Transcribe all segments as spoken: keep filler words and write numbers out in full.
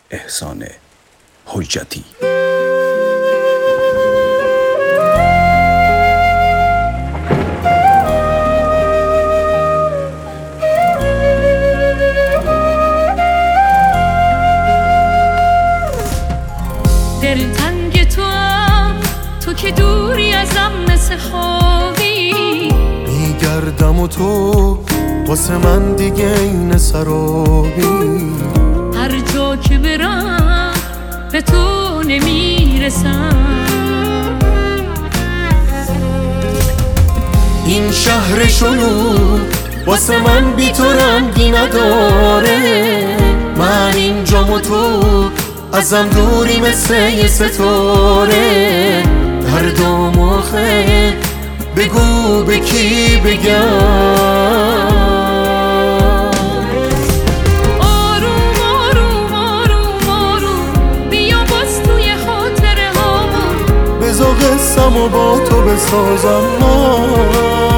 احسان حجتی. دلتنگ تو تو که دوری ازم مثل خوابی، میگردم و تو واسه من دیگه این سرابی. هر جا که برم به تو نمیرسم. این شهر شلوغ واسه من بی تو رنگی نداره. من اینجام و تو ازم دوری مثل یه ستاره. دردم آخه بگو به کی بگم. آروم آروم آروم آروم بیا باز توی خاطره هامون. بذار قصم و با تو بسازم من.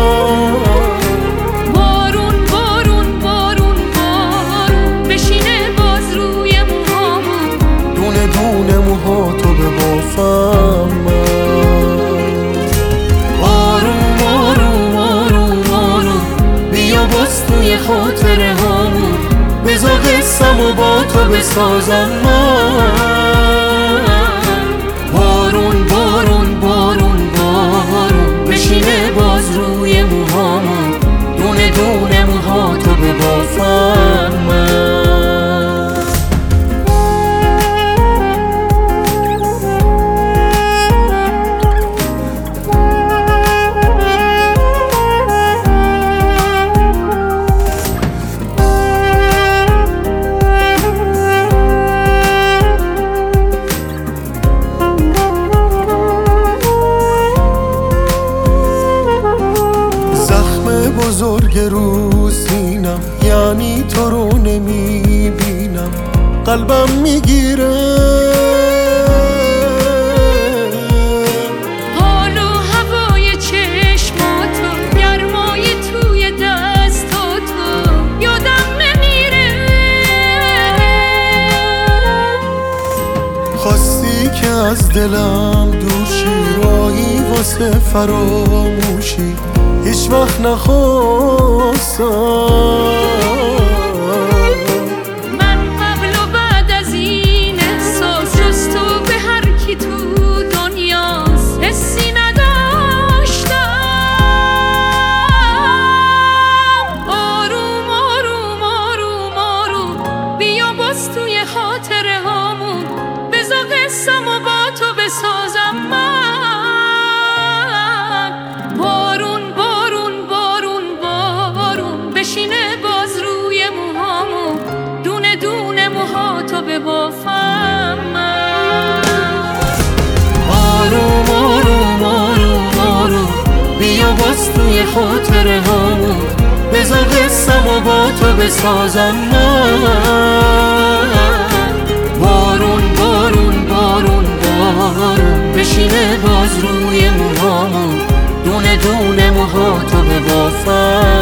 بارون بارون بارون بارون بشینه باز روی موهامون. دونه دونه موها تو ببافم من. آروم آروم آروم آروم بیا باز توی خاطره هامون. بذار قصم و با تو بسازم من. بارون بارون بارون بارون بشینه باز روی موهامون. دونه دونه موها تو ببافم من. بزرگ رو سینم یعنی تو رو نمیبینم. قلبم میگیره حال و هوای چشماتو، گرمای توی دستاتو یادم نمیره. خواستی که از دلم دوشی، راهی واسه فراموشی هیچ وقت نخواستم. من قبل و بعد از این احساس جز تو به هر کی تو دنیاست حسی نداشتم. آروم آروم آروم آروم بیا باز توی خاطره هامون. بذار قصم و با تو بسازم من. بشینه باز روی موهامون. دونه دونه موها تو ببافم من. آروم آروم آروم آروم بیا باز توی خاطره هامون. بذار قصم و با تو بسازم من. بارون بارون بارون بارون بشینه باز روی موهامون. دونه دونه موها تو ببافم